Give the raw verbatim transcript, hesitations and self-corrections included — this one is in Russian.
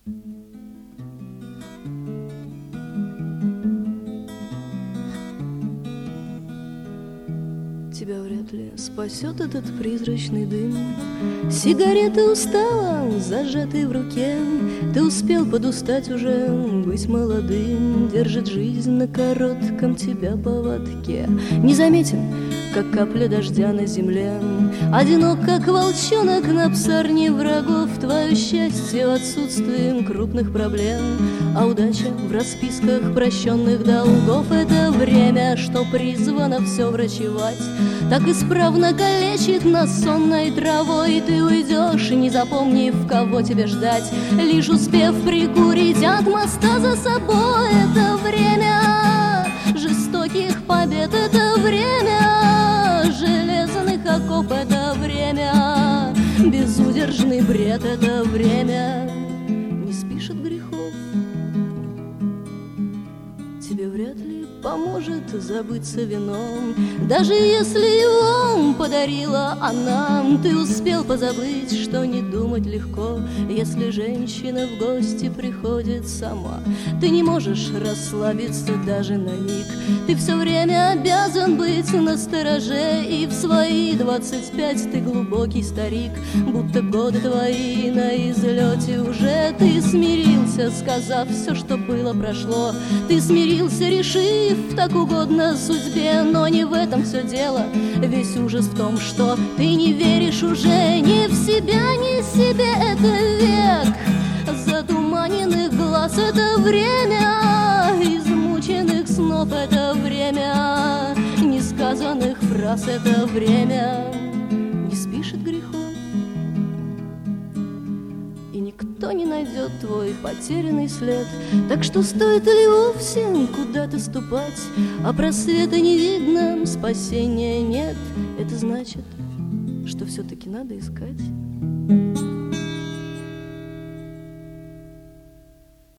Тебя вряд ли спасет этот призрачный дым. Сигареты устала, зажатые в руке. Ты успел подустать уже, быть молодым. Держит жизнь на коротком тебя поводке. Незаметен, как капля дождя на земле. Одинок, как волчонок на псарне врагов. Твое счастье в отсутствии крупных проблем, а удача в расписках прощенных долгов. Это время, что призвано все врачевать, так исправно калечит нас сонной травой. Ты уйдешь, не запомнив, кого тебе ждать, лишь успев прикурить от моста за собой. Это время жестоких побед, это время железных окоп, это время безудержный бред, это время не спишет грехов. Тебе вряд ли поможет забыться вином, даже если его подарила она. Ты успел позабыть, что не думать легко, если женщина в гости приходит сама. Ты не можешь расслабиться даже на миг, ты все время обязан быть настороже. И в свои двадцать пять ты глубокий старик, будто годы твои на излете уже. Ты смирился, сказав, все, что было, прошло. Ты смирился, решив, так угодно судьбе. Но не в этом все дело, весь ужас в том, что ты не веришь уже ни в себя, ни себе. Это век затуманенных глаз, это время измученных снов, это время несказанных фраз, это время не спишет грехов. И никто не найдет твой потерянный след, так что стоит ли вовсе куда-то ступать, а просвета не видно, спасения нет. Это значит, что все-таки надо искать.